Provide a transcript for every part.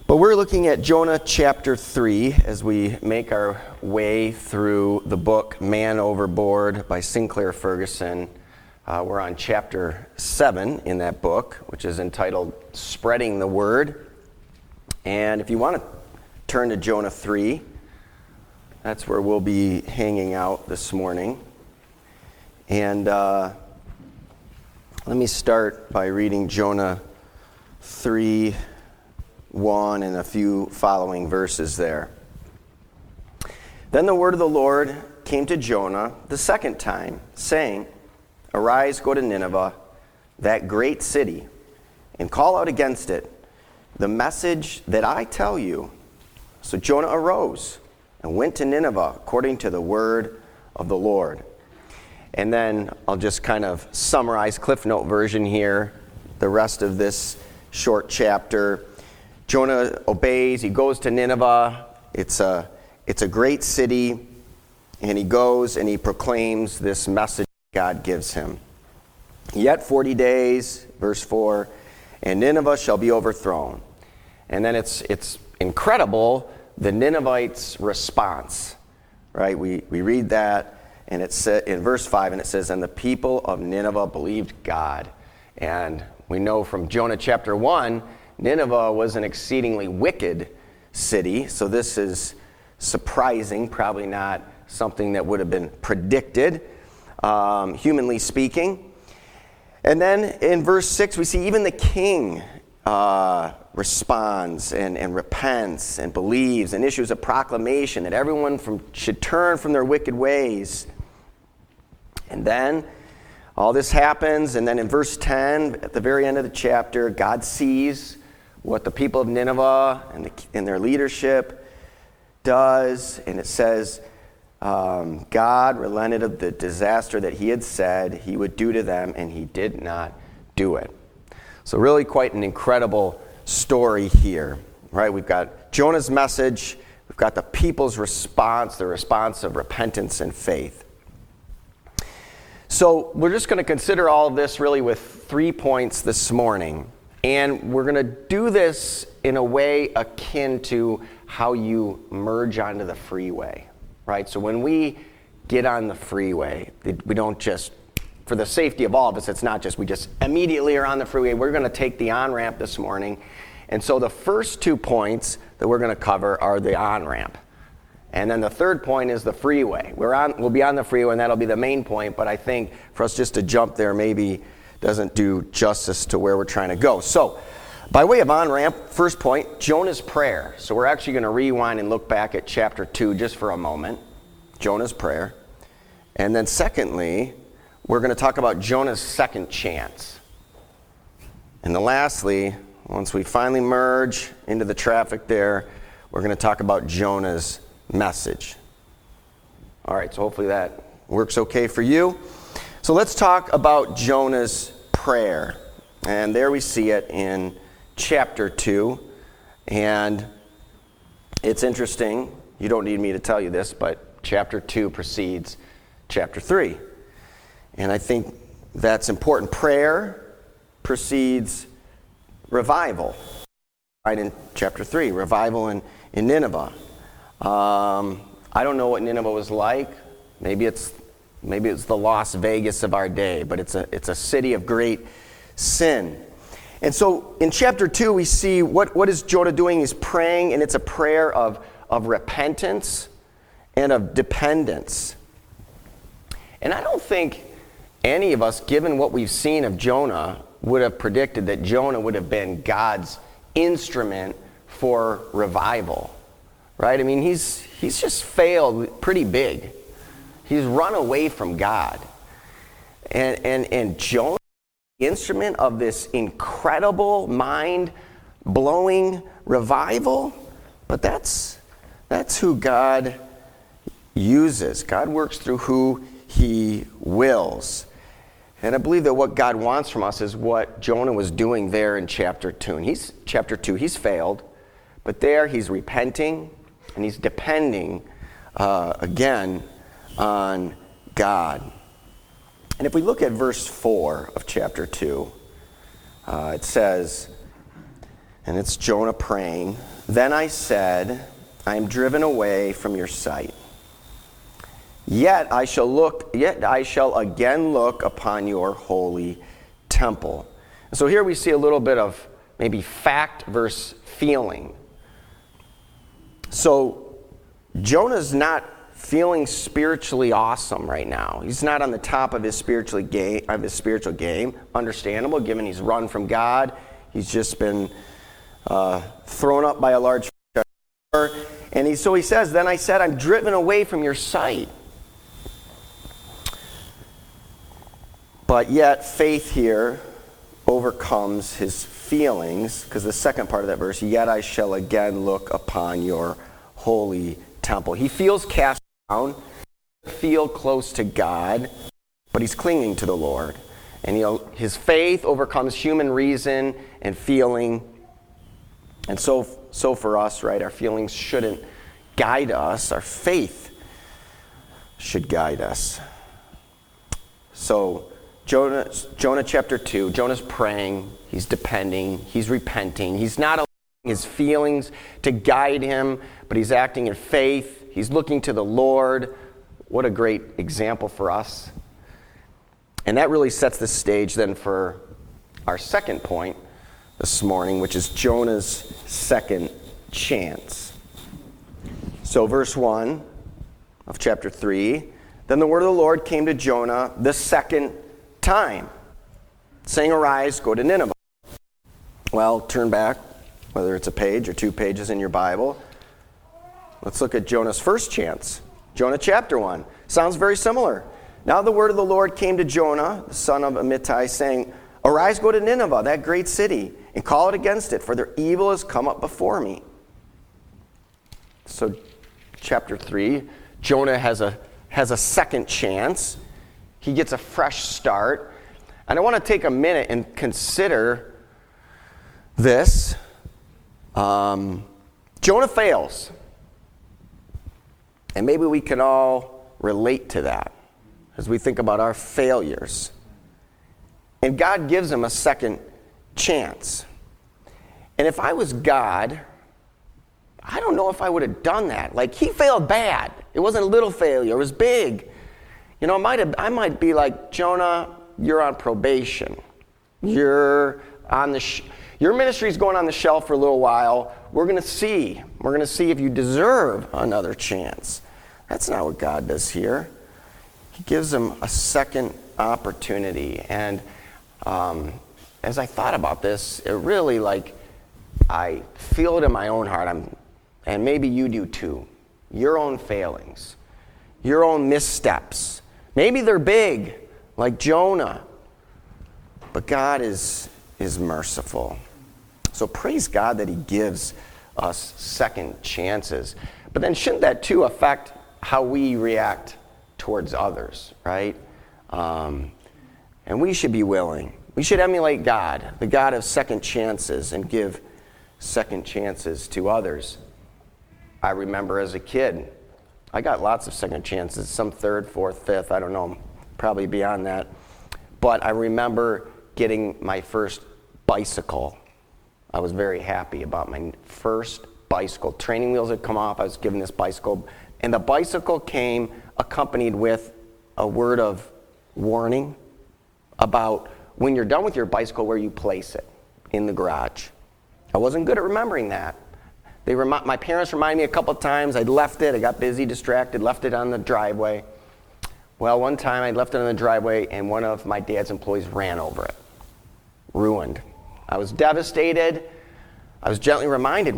But we're looking at Jonah chapter 3 as we make our way through the book Man Overboard by Sinclair Ferguson. We're on chapter 7 in that book, which is entitled Spreading the Word. And if you want to turn to Jonah 3, that's where we'll be hanging out this morning. And let me start by reading Jonah 3:1 and a few following verses there. Then the word of the Lord came to Jonah the second time, saying, "Arise, go to Nineveh, that great city, and call out against it the message that I tell you." So Jonah arose and went to Nineveh according to the word of the Lord. And then I'll just kind of summarize Cliff Note version here, the rest of this short chapter. Jonah obeys, he goes to Nineveh. It's a great city, and he goes and he proclaims this message God gives him. Yet 40 days, verse 4, and Nineveh shall be overthrown. And then it's incredible, the Ninevites' response, right? We read that, and it's in verse 5, and it says, "And the people of Nineveh believed God." And we know from Jonah chapter 1, Nineveh was an exceedingly wicked city, so this is surprising, probably not something that would have been predicted, humanly speaking. And then in verse 6, we see even the king responds and repents and believes and issues a proclamation that everyone should turn from their wicked ways. And then all this happens, and then in verse 10, at the very end of the chapter, God sees what the people of Nineveh and their leadership does, and it says, God relented of the disaster that he had said he would do to them, and he did not do it. So really quite an incredible story here, right? We've got Jonah's message, we've got the people's response, the response of repentance and faith. So we're just going to consider all of this really with 3 points this morning. And we're going to do this in a way akin to how you merge onto the freeway, right? So when we get on the freeway, we don't just, for the safety of all of us, it's not just we just immediately are on the freeway. We're going to take the on-ramp this morning. And so the first 2 points that we're going to cover are the on-ramp. And then the third point is the freeway. We'll be on the freeway, and that'll be the main point. But I think for us just to jump there maybe doesn't do justice to where we're trying to go. So, by way of on-ramp, first point, Jonah's prayer. So we're actually going to rewind and look back at chapter 2 just for a moment. Jonah's prayer. And then secondly, we're going to talk about Jonah's second chance. And then lastly, once we finally merge into the traffic there, we're going to talk about Jonah's message. All right, so hopefully that works okay for you. So let's talk about Jonah's prayer. And there we see it in chapter 2. And it's interesting, you don't need me to tell you this, but chapter 2 precedes chapter 3. And I think that's important. Prayer precedes revival. Right in chapter 3, revival in Nineveh. I don't know what Nineveh was like. Maybe it's the Las Vegas of our day, but it's a city of great sin. And so in chapter 2, we see what is Jonah doing? He's praying, and it's a prayer of repentance and of dependence. And I don't think any of us, given what we've seen of Jonah, would have predicted that Jonah would have been God's instrument for revival. Right? I mean, he's just failed pretty big. He's run away from God. And Jonah, the instrument of this incredible, mind-blowing revival, but that's who God uses. God works through who he wills. And I believe that what God wants from us is what Jonah was doing there in chapter 2. And chapter 2, he's failed, but there he's repenting, and he's depending, again, on God. And if we look at verse 4 of chapter 2, it says, And it's Jonah praying. Then I said, I am driven away from your sight. Yet I shall again look upon your holy temple. So here we see a little bit of maybe fact versus feeling. So Jonah's not feeling spiritually awesome right now. He's not on the top of his spiritual game. Understandable, given he's run from God. He's just been thrown up by a large fish. And so he says, then I said, I'm driven away from your sight. But yet faith here overcomes his feelings, because the second part of that verse, yet I shall again look upon your holy temple. He feels cast down, feel close to God, but he's clinging to the Lord. And his faith overcomes human reason and feeling. And so for us, right, our feelings shouldn't guide us. Our faith should guide us. So Jonah chapter 2, Jonah's praying, he's depending, he's repenting. He's not allowing his feelings to guide him, but he's acting in faith. He's looking to the Lord. What a great example for us. And that really sets the stage then for our second point this morning, which is Jonah's second chance. So verse 1 of chapter 3, then the word of the Lord came to Jonah the second time, saying, arise, go to Nineveh. Well, turn back, whether it's a page or 2 pages in your Bible. Let's look at Jonah's first chance. Jonah chapter 1. Sounds very similar. Now the word of the Lord came to Jonah, the son of Amittai, saying, arise, go to Nineveh, that great city, and call it against it, for their evil has come up before me. So chapter 3, Jonah has a second chance. He gets a fresh start. And I want to take a minute and consider this. Jonah fails. And maybe we can all relate to that as we think about our failures. And God gives him a second chance. And if I was God, I don't know if I would have done that. Like, he failed bad. It wasn't a little failure. It was big. You know, I might be like, Jonah, you're on probation. You're on your ministry's going on the shelf for a little while. We're going to see. We're going to see if you deserve another chance. That's not what God does here. He gives him a second opportunity. And as I thought about this, it really, I feel it in my own heart. And maybe you do too. Your own failings. Your own missteps. Maybe they're big, like Jonah. But God is merciful. So praise God that he gives us second chances. But then shouldn't that too affect how we react towards others, right? And we should be willing. We should emulate God, the God of second chances, and give second chances to others. I remember as a kid, I got lots of second chances, some third, fourth, fifth, I don't know, probably beyond that. But I remember getting my first bicycle. I was very happy about my first bicycle. Training wheels had come off, I was given this bicycle. And the bicycle came accompanied with a word of warning about when you're done with your bicycle, where you place it in the garage. I wasn't good at remembering that. My parents reminded me a couple of times. I'd left it. I got busy, distracted, left it on the driveway. Well, one time I left it on the driveway, and one of my dad's employees ran over it. Ruined. I was devastated. I was gently reminded,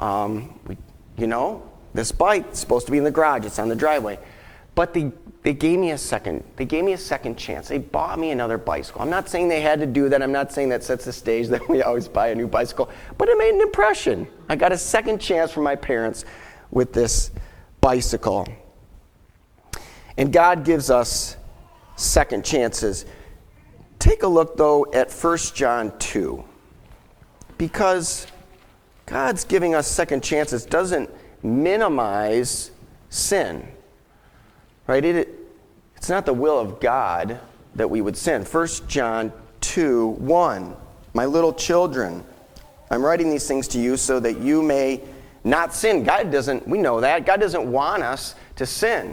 this bike's supposed to be in the garage. It's on the driveway. But they gave me a second. They gave me a second chance. They bought me another bicycle. I'm not saying they had to do that. I'm not saying that sets the stage that we always buy a new bicycle. But it made an impression. I got a second chance from my parents with this bicycle. And God gives us second chances. Take a look, though, at 1 John 2. Because God's giving us second chances doesn't minimize sin. Right? It's not the will of God that we would sin. 1 John 2:1. My little children, I'm writing these things to you so that you may not sin. We know that. God doesn't want us to sin.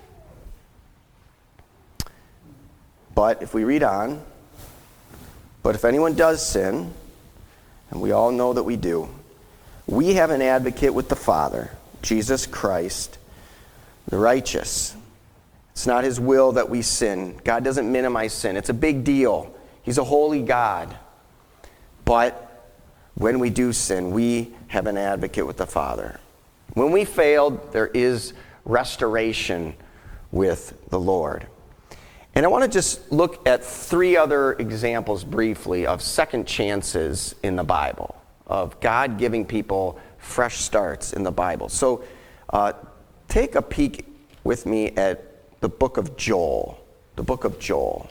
But if we read on, but if anyone does sin, and we all know that we do, we have an advocate with the Father, Jesus Christ, the righteous. It's not his will that we sin. God doesn't minimize sin. It's a big deal. He's a holy God. But when we do sin, we have an advocate with the Father. When we failed, there is restoration with the Lord. And I want to just look at 3 other examples briefly of second chances in the Bible, of God giving people fresh starts in the Bible. So take a peek with me at the book of Joel. The book of Joel.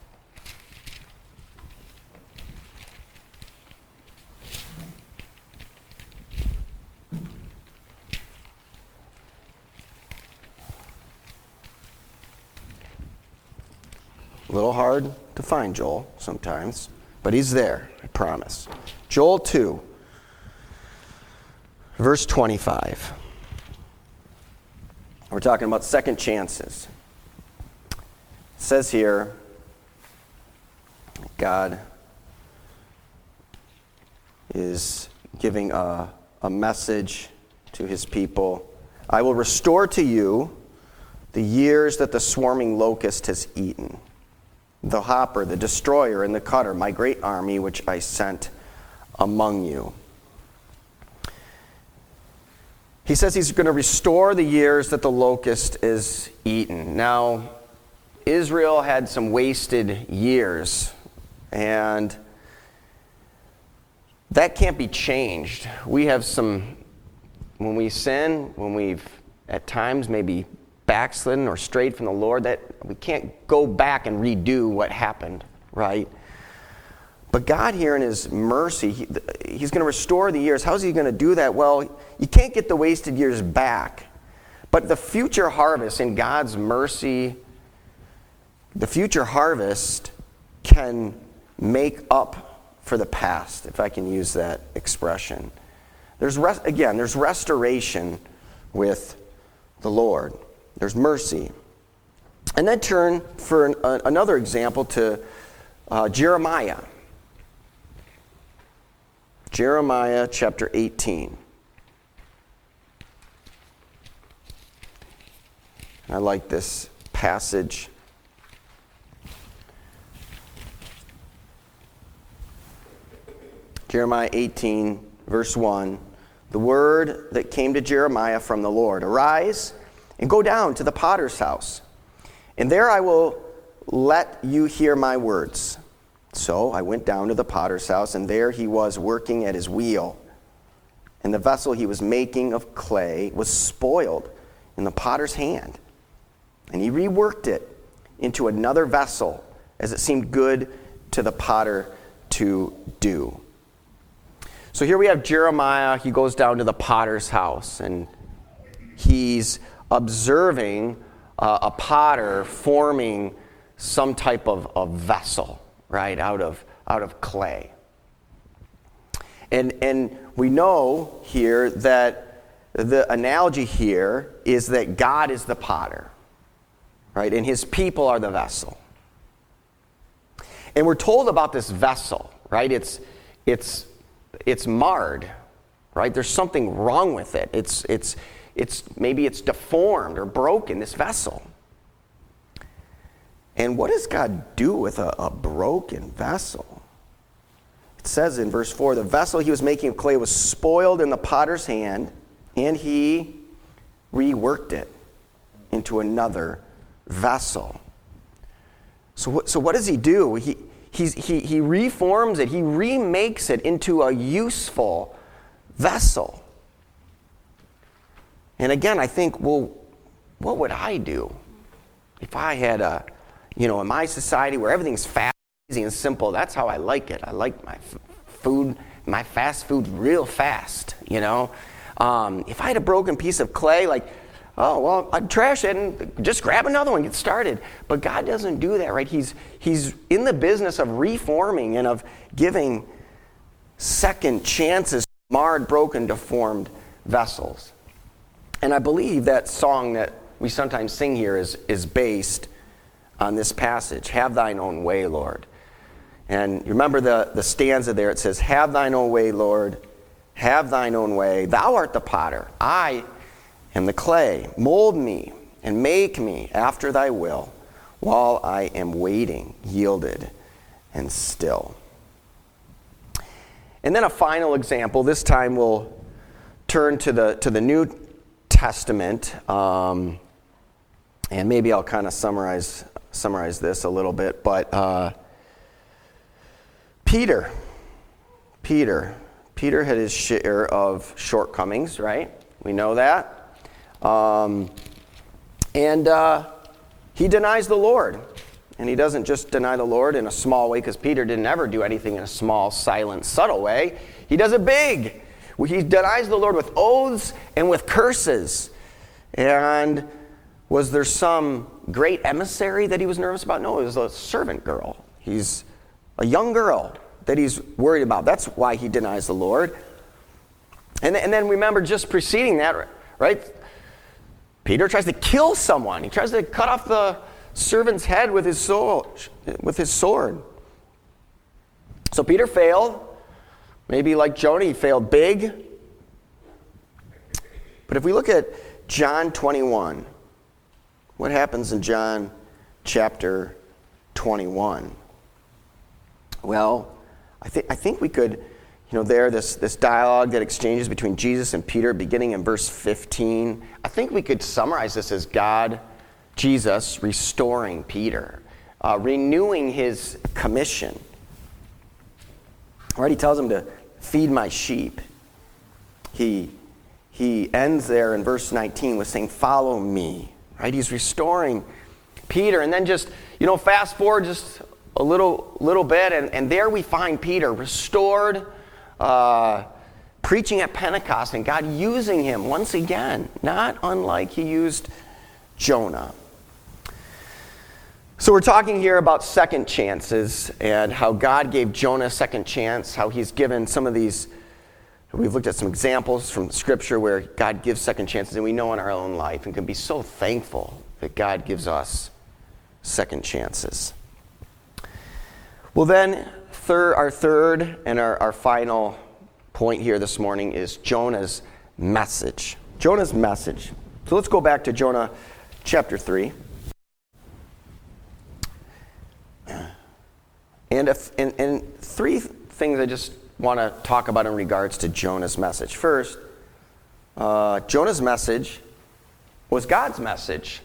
A little hard to find Joel sometimes, but he's there, I promise. Joel 2, verse 25. We're talking about second chances. It says here, God is giving a message to his people. I will restore to you the years that the swarming locust has eaten, the hopper, the destroyer, and the cutter, my great army which I sent among you. He says he's going to restore the years that the locust is eaten. Now, Israel had some wasted years, and that can't be changed. We have some, when we sin, when we've at times maybe backslidden or strayed from the Lord, that we can't go back and redo what happened, right? But God here in his mercy, he's going to restore the years. How's he going to do that? Well, you can't get the wasted years back. But the future harvest in God's mercy, the future harvest can make up for the past, if I can use that expression. There's restoration with the Lord. There's mercy. And then turn for another example to Jeremiah. Jeremiah chapter 18. I like this passage. Jeremiah 18, verse 1. The word that came to Jeremiah from the Lord. Arise and go down to the potter's house, and there I will let you hear my words. So I went down to the potter's house, and there he was working at his wheel. And the vessel he was making of clay was spoiled in the potter's hand. And he reworked it into another vessel, as it seemed good to the potter to do. So here we have Jeremiah. He goes down to the potter's house, and he's observing a potter forming some type of vessel, right, out of clay. And we know here that the analogy here is that God is the potter, right, and his people are the vessel. And we're told about this vessel, right? It's marred, right? There's something wrong with it. Maybe it's deformed or broken, this vessel. And what does God do with a broken vessel? It says in verse 4, the vessel he was making of clay was spoiled in the potter's hand, and he reworked it into another vessel. So what does he do? He reforms it. He remakes it into a useful vessel. And again, I think, well, what would I do if I had in my society where everything's fast, easy, and simple? That's how I like it. I like my food, my fast food real fast, If I had a broken piece of clay, I'd trash it and just grab another one, get started. But God doesn't do that, right? He's in the business of reforming and of giving second chances, marred, broken, deformed vessels. And I believe that song that we sometimes sing here is based on this passage. Have thine own way, Lord. And you remember the stanza there. It says, have thine own way, Lord. Have thine own way. Thou art the potter. I am the clay. Mold me and make me after thy will, while I am waiting, yielded and still. And then a final example. This time we'll turn to the New Testament, and maybe I'll kind of summarize this a little bit. But Peter had his share of shortcomings, right? We know that, and he denies the Lord. And he doesn't just deny the Lord in a small way, because Peter didn't ever do anything in a small, silent, subtle way. He does it big. He denies the Lord with oaths and with curses. And was there some great emissary that he was nervous about? No, it was a servant girl. He's a young girl that he's worried about. That's why he denies the Lord. And then remember, just preceding that, right? Peter tries to kill someone. He tries to cut off the servant's head with his sword. So Peter failed. Maybe like Jonah, he failed big. But if we look at John 21, what happens in John chapter 21? Well, I think we could, this dialogue that exchanges between Jesus and Peter, beginning in verse 15, I think we could summarize this as Jesus restoring Peter, renewing his commission. Right? He tells him to feed my sheep. He ends there in verse 19 with saying, follow me. Right? He's restoring Peter. And then just, fast forward just a little bit, and there we find Peter restored, preaching at Pentecost, and God using him once again, not unlike he used Jonah. So we're talking here about second chances and how God gave Jonah a second chance, how he's given some of these. We've looked at some examples from Scripture where God gives second chances, and we know in our own life and can be so thankful that God gives us second chances. Well then, our third and our final point here this morning is Jonah's message. Jonah's message. So let's go back to Jonah chapter 3. And three things I just want to talk about in regards to Jonah's message. First, Jonah's message was God's message.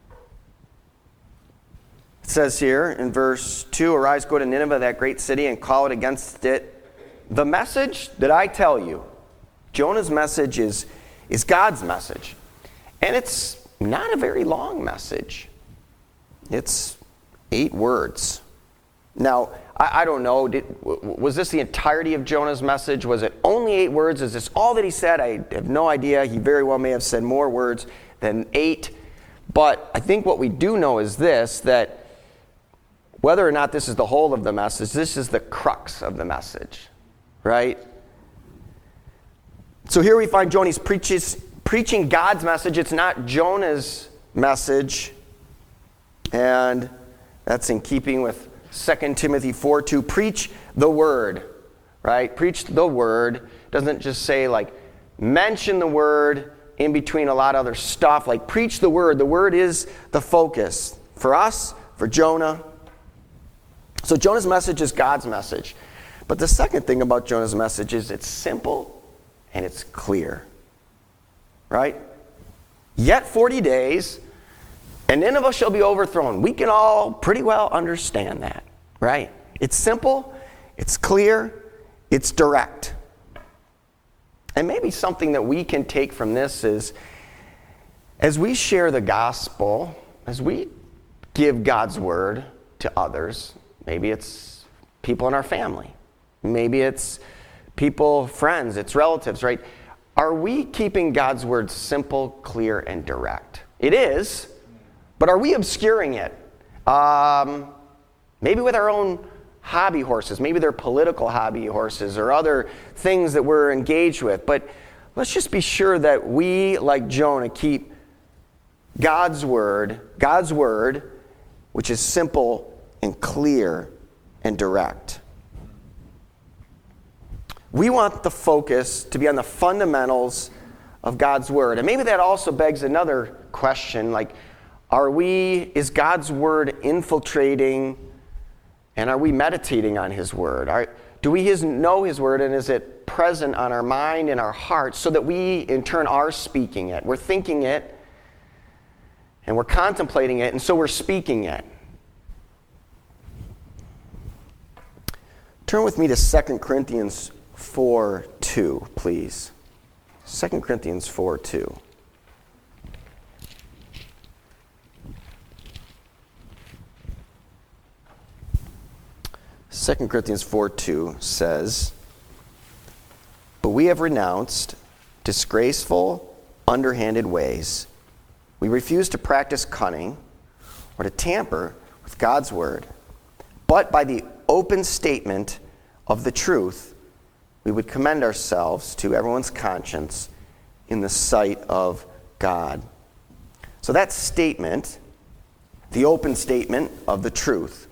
It says here in verse 2, arise, go to Nineveh, that great city, and call it against it the message that I tell you. Jonah's message is God's message. And it's not a very long message. It's 8 words. Now, I don't know, was this the entirety of Jonah's message? Was it only 8 words? Is this all that he said? I have no idea. He very well may have said more words than 8. But I think what we do know is this, that whether or not this is the whole of the message, this is the crux of the message, right? So here we find Jonah's preaching God's message. It's not Jonah's message. And that's in keeping with 2 Timothy 4:2, preach the word, right? Preach the word. Doesn't just say mention the word in between a lot of other stuff. Preach the word. The word is the focus for us, for Jonah. So Jonah's message is God's message. But the second thing about Jonah's message is it's simple and it's clear, right? Yet 40 days, and Nineveh shall be overthrown. We can all pretty well understand that, right? It's simple, it's clear, it's direct. And maybe something that we can take from this is, as we share the gospel, as we give God's word to others, maybe it's people in our family, maybe it's people, friends, it's relatives, right? Are we keeping God's word simple, clear, and direct? It is. But are we obscuring it? Maybe with our own hobby horses. Maybe they're political hobby horses or other things that we're engaged with. But let's just be sure that we, like Jonah, keep God's word, which is simple and clear and direct. We want the focus to be on the fundamentals of God's word. And maybe that also begs another question, like, is God's word infiltrating, and are we meditating on his word? Do we know his word, and is it present on our mind and our hearts so that we in turn are speaking it? We're thinking it, and we're contemplating it, and so we're speaking it. Turn with me to 2 Corinthians 4:2, please. 2 Corinthians 4:2. Second Corinthians 4:2 says, "But we have renounced disgraceful, underhanded ways. We refuse to practice cunning or to tamper with God's word. But by the open statement of the truth, we would commend ourselves to everyone's conscience in the sight of God." So that statement, the open statement of the truth,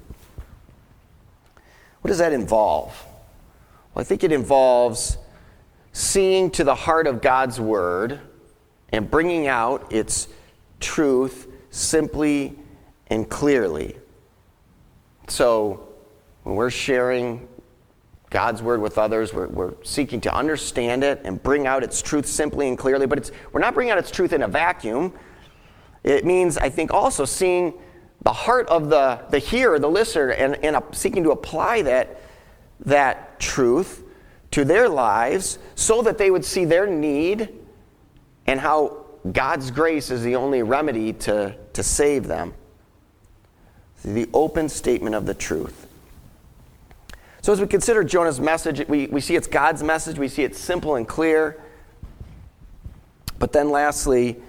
what does that involve? Well, I think it involves seeing to the heart of God's word and bringing out its truth simply and clearly. So when we're sharing God's word with others, we're seeking to understand it and bring out its truth simply and clearly, but we're not bringing out its truth in a vacuum. It means, I think, also seeing the heart of the hearer, the listener, and seeking to apply that truth to their lives so that they would see their need and how God's grace is the only remedy to save them. The open statement of the truth. So as we consider Jonah's message, we see it's God's message. We see it's simple and clear. But then lastly,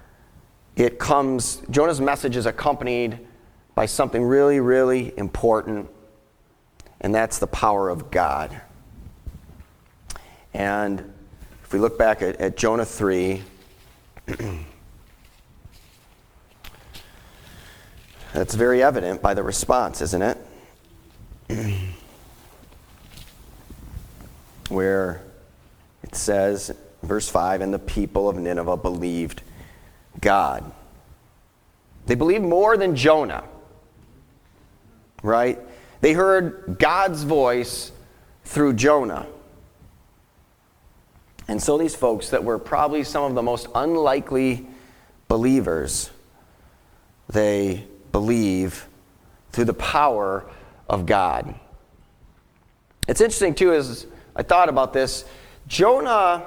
Jonah's message is accompanied by something really, really important, and that's the power of God. And if we look back at Jonah 3, that's very evident by the response, isn't it? Where it says, verse 5, "And the people of Nineveh believed God." They believed more than Jonah, right? They heard God's voice through Jonah. And so these folks that were probably some of the most unlikely believers, they believe through the power of God. It's interesting, too, as I thought about this, Jonah,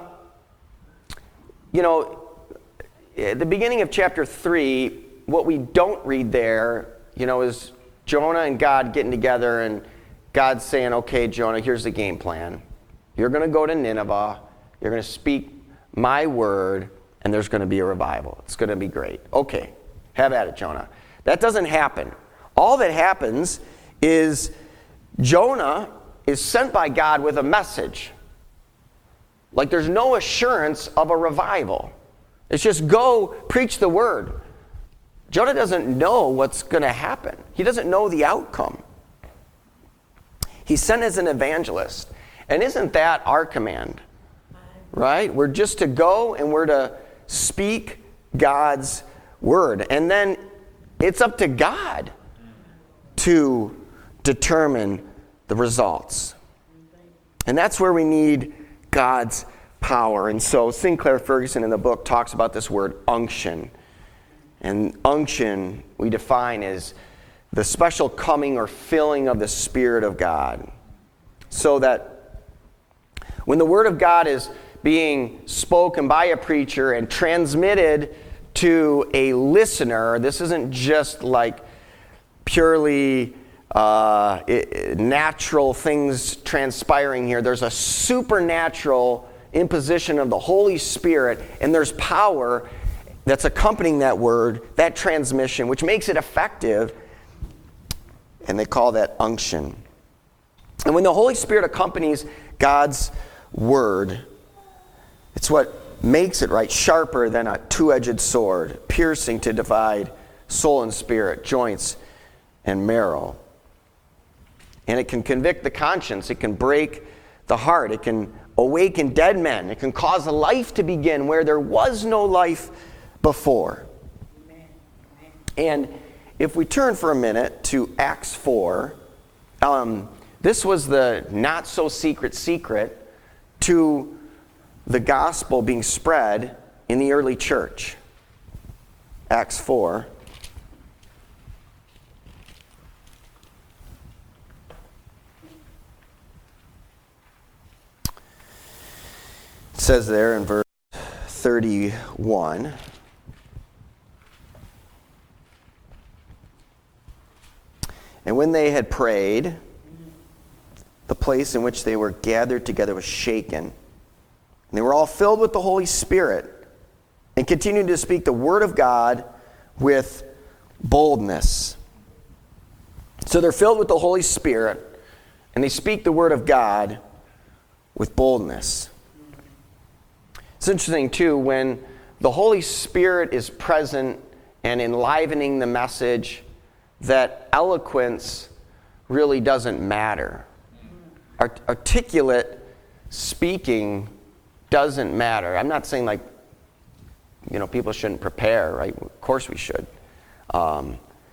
at the beginning of chapter 3, what we don't read there, is Jonah and God getting together and God saying, "Okay, Jonah, here's the game plan. You're going to go to Nineveh. You're going to speak my word, and there's going to be a revival. It's going to be great. Okay, have at it, Jonah." That doesn't happen. All that happens is Jonah is sent by God with a message. Like, there's no assurance of a revival. It's just go preach the word. Jonah doesn't know what's going to happen. He doesn't know the outcome. He's sent as an evangelist. And isn't that our command? Right? We're just to go and we're to speak God's word. And then it's up to God to determine the results. And that's where we need God's power. And so Sinclair Ferguson in the book talks about this word unction. And unction we define as the special coming or filling of the Spirit of God. So that when the Word of God is being spoken by a preacher and transmitted to a listener, this isn't just like purely natural things transpiring here. There's a supernatural imposition of the Holy Spirit, and there's power that's accompanying that word, that transmission, which makes it effective, and they call that unction. And when the Holy Spirit accompanies God's word, it's what makes it right, sharper than a two-edged sword, piercing to divide soul and spirit, joints and marrow. And it can convict the conscience. It can break the heart. It can awaken dead men. It can cause a life to begin where there was no life before. And if we turn for a minute to Acts 4, this was the not-so-secret secret to the gospel being spread in the early church. Acts 4. It says there in verse 31, and when they had prayed, the place in which they were gathered together was shaken. And they were all filled with the Holy Spirit and continued to speak the word of God with boldness. So they're filled with the Holy Spirit and they speak the word of God with boldness. It's interesting, too, when the Holy Spirit is present and enlivening the message, that eloquence really doesn't matter. Articulate speaking doesn't matter. I'm not saying people shouldn't prepare, right? Of course we should. I'm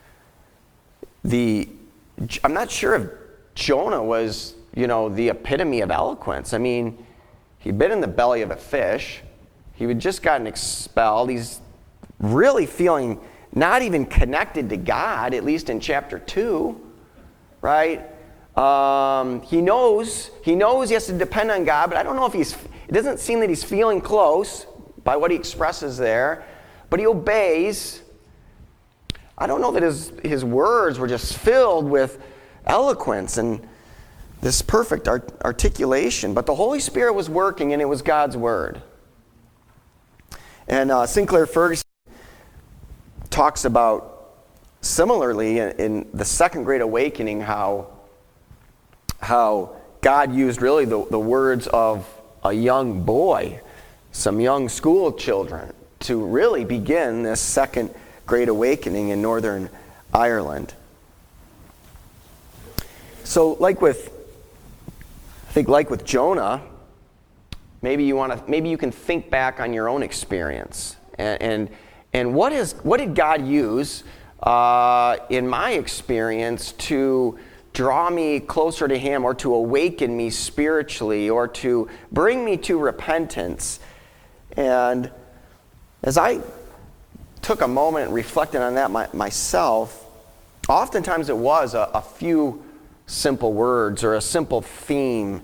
not sure if Jonah was, the epitome of eloquence. I mean, he'd been in the belly of a fish. He had just gotten expelled. He's really feeling not even connected to God, at least in chapter 2, right? He knows he has to depend on God, but I don't know if it doesn't seem that he's feeling close by what he expresses there, but he obeys. I don't know that his words were just filled with eloquence and this perfect articulation, but the Holy Spirit was working and it was God's word. And Sinclair Ferguson talks about, similarly, in the Second Great Awakening, how God used really the words of a young boy, some young school children, to really begin this Second Great Awakening in Northern Ireland. So, like with Jonah, maybe you can think back on your own experience and what did God use in my experience to draw me closer to Him, or to awaken me spiritually, or to bring me to repentance? And as I took a moment and reflected on that myself, oftentimes it was a few simple words or a simple theme.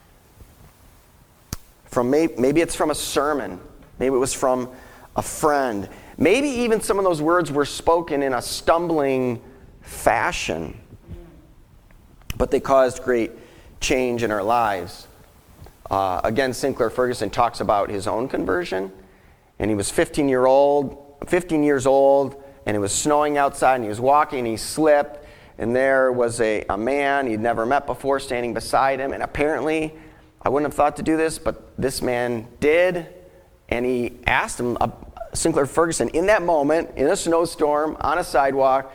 Maybe it's from a sermon. Maybe it was from a friend. Maybe even some of those words were spoken in a stumbling fashion, but they caused great change in our lives. Again, Sinclair Ferguson talks about his own conversion, and he was 15 years old, and it was snowing outside, and he was walking, and he slipped, and there was a man he'd never met before standing beside him, and apparently, I wouldn't have thought to do this, but this man did, and he asked him, Sinclair Ferguson, in that moment, in a snowstorm, on a sidewalk,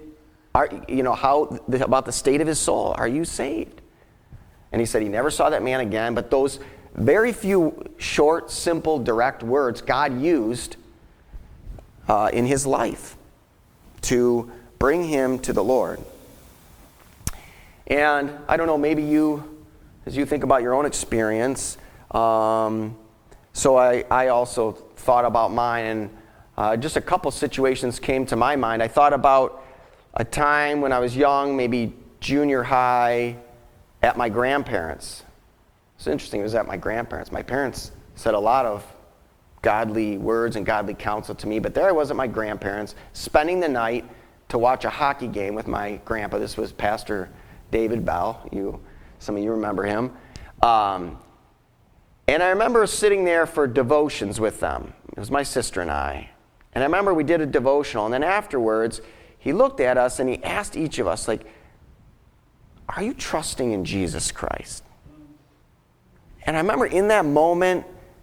how about the state of his soul? Are you saved? And he said he never saw that man again, but those very few short, simple, direct words God used in his life to bring him to the Lord. And I don't know, maybe you, as you think about your own experience, so I also thought about mine, and just a couple situations came to my mind. I thought about a time when I was young, maybe junior high, at my grandparents'. It's interesting, it was at my grandparents'. My parents said a lot of godly words and godly counsel to me, but there I was at my grandparents', spending the night to watch a hockey game with my grandpa. This was Pastor David Bell. Some of you remember him. And I remember sitting there for devotions with them. It was my sister and I. And I remember we did a devotional, and then afterwards, he looked at us and he asked each of us, are you trusting in Jesus Christ? And I remember in that moment,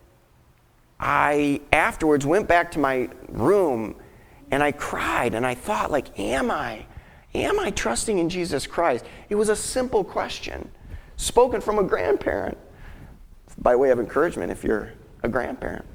I afterwards went back to my room and I cried and I thought, like, am I trusting in Jesus Christ? It was a simple question spoken from a grandparent, by way of encouragement if you're a grandparent.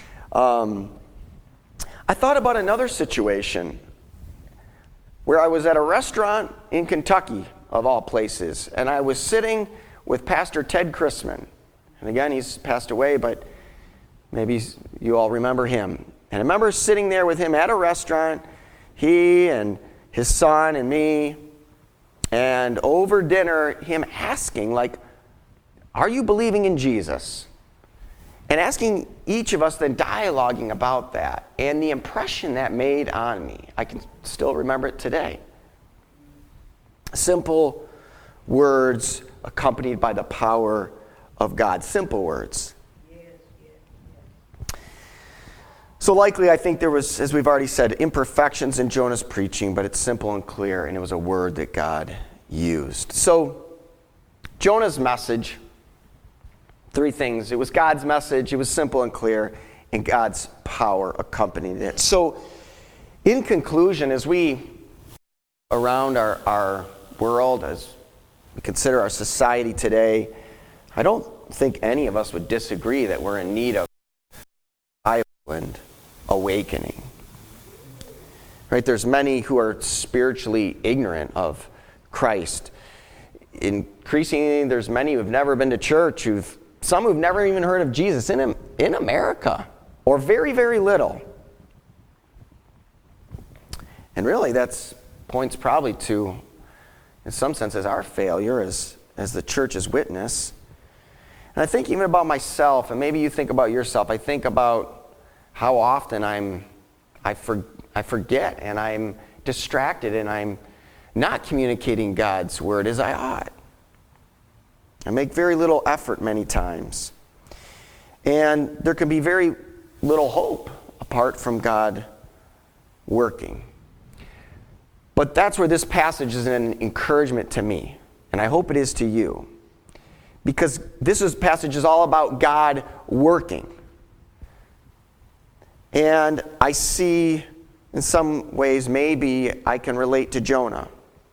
I thought about another situation where I was at a restaurant in Kentucky, of all places, and I was sitting with Pastor Ted Chrisman. And again, he's passed away, but maybe you all remember him. And I remember sitting there with him at a restaurant, he and his son and me, and over dinner, him asking, like, are you believing in Jesus? And asking each of us, then dialoguing about that, and the impression that made on me. I can still remember it today. Simple words accompanied by the power of God. Simple words. So likely, I think there was, as we've already said, imperfections in Jonah's preaching, but it's simple and clear, and it was a word that God used. So Jonah's message, three things. It was God's message, it was simple and clear, and God's power accompanied it. So in conclusion, as we around our world, as we consider our society today, I don't think any of us would disagree that we're in need of revival and awakening. Right? There's many who are spiritually ignorant of Christ. Increasingly, there's many who've never been to church, some who've never even heard of Jesus in America, or very, very little. And really, that's points probably to, in some senses, our failure as the church's witness. And I think even about myself, and maybe you think about yourself, I think about how often I forget, and I'm distracted, and I'm not communicating God's word as I ought. I make very little effort many times. And there can be very little hope apart from God working. But that's where this passage is an encouragement to me, and I hope it is to you. Because this passage is all about God working. And I see, in some ways, maybe I can relate to Jonah.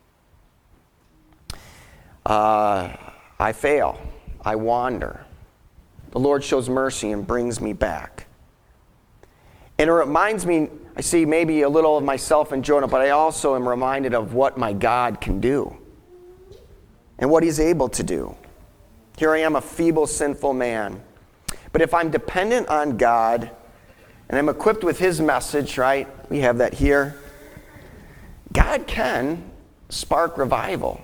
I fail. I wander. The Lord shows mercy and brings me back. And it reminds me, I see maybe a little of myself in Jonah, but I also am reminded of what my God can do and what He's able to do. Here I am, a feeble, sinful man. But if I'm dependent on God and I'm equipped with His message, right? We have that here. God can spark revival.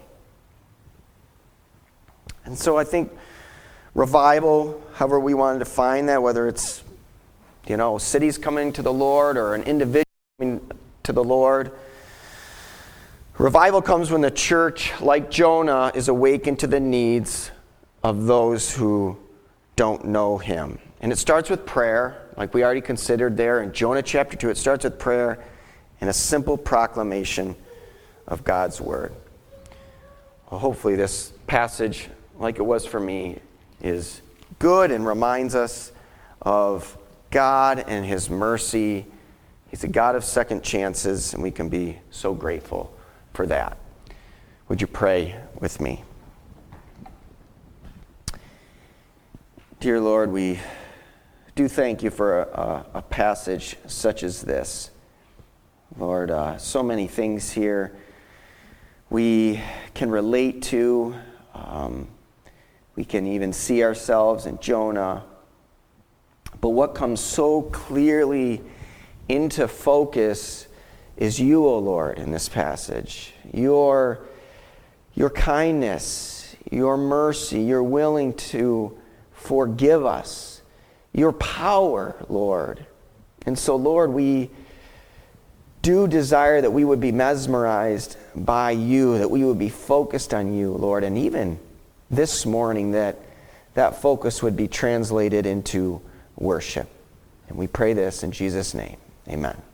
And so I think revival, however we want to define that, whether it's, cities coming to the Lord or an individual coming to the Lord, revival comes when the church, like Jonah, is awakened to the needs of those who don't know Him. And it starts with prayer, like we already considered there in Jonah chapter 2. It starts with prayer and a simple proclamation of God's word. Well, hopefully this passage, like it was for me, is good and reminds us of God and His mercy. He's a God of second chances, and we can be so grateful for that. Would you pray with me? Dear Lord, we do thank You for a passage such as this. Lord, so many things here we can relate to. We can even see ourselves in Jonah. But what comes so clearly into focus is You, O Lord, in this passage. Your kindness, Your mercy, Your willing to forgive us, Your power, Lord. And so, Lord, we do desire that we would be mesmerized by You, that we would be focused on You, Lord, and even this morning that focus would be translated into worship. And we pray this in Jesus' name. Amen.